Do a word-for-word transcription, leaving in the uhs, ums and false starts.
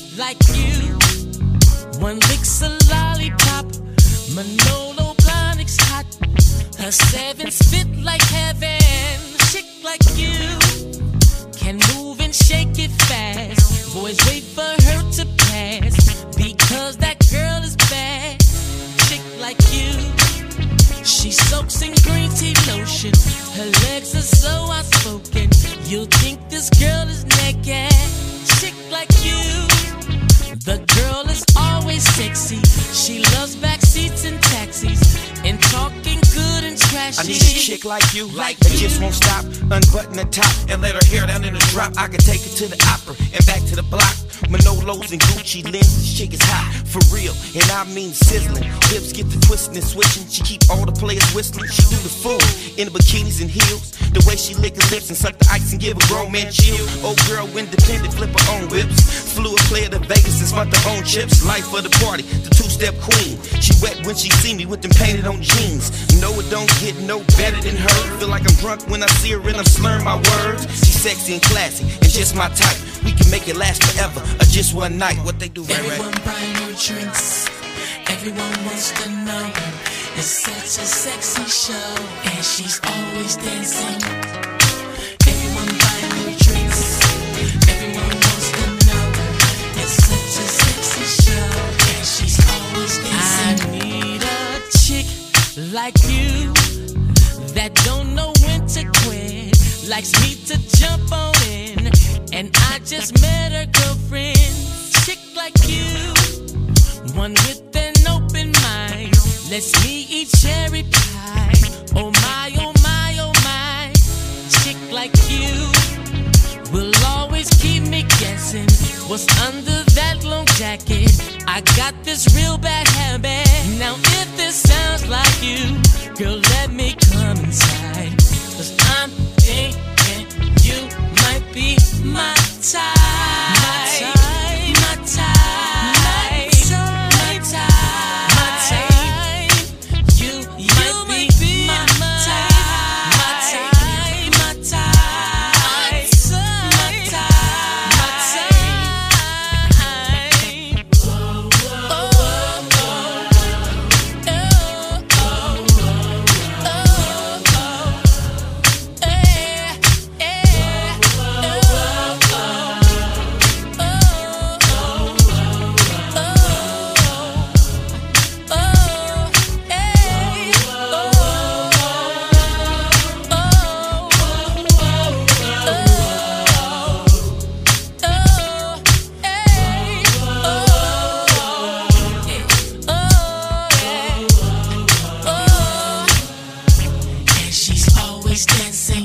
like you. One lick's a lollipop, Manolo Blahnik's hot. Her sevens fit like heaven. Chick like you can move and shake it fast. Boys wait for her to pass because that girl is bad. Chick like you, she soaks in green tea lotion. Her legs are so outspoken, you'll think this girl is naked. Chick like you, the girl is always sexy. She loves backseats and taxis and talking good and trashy. I need a chick like you, like that just won't stop. Unbutton the top and let her hair down in the drop. I can take her to the opera and back to the block. Manolos and Gucci lenses, chick is hot, for real, and I mean sizzling. Hips get the twisting and switching. She keep all the players whistling. She do the fool in the bikinis and heels. The way she lick her lips and suck the ice and give a grown man chill. Old girl independent, flip her own whips. Flew a player to Vegas and spent her own chips. Life of the party, the two-step queen. She wet when she see me with them painted on jeans. No, it don't get no better than her. Feel like I'm drunk when I see her and I'm slurring my words. She's sexy and classy and just my type. We can make it last forever or just one night. What they do, right, right? Everyone buying new drinks. Everyone wants to know. It's such a sexy show, and she's always dancing. Everyone buying new drinks. Everyone wants to know. It's such a sexy show, and she's always dancing. I need a chick like you that don't know when to quit, likes me to jump on in, and I just met her girlfriend. Chick like you, one with an open mind, lets me eat cherry pie. Oh my, oh my, oh my. Chick like you will always keep me guessing what's under that long jacket. I got this real bad habit. Now if this sounds like you, girl, let me come inside, 'cause I'm thinking you might be my type. My type, my type, my type, my type, my type. You, you might, might be, be my, my type, my type, my type, my type, my type. Oh, oh, oh, oh, oh, oh, oh, oh, eh, eh, oh, oh. She's always dancing.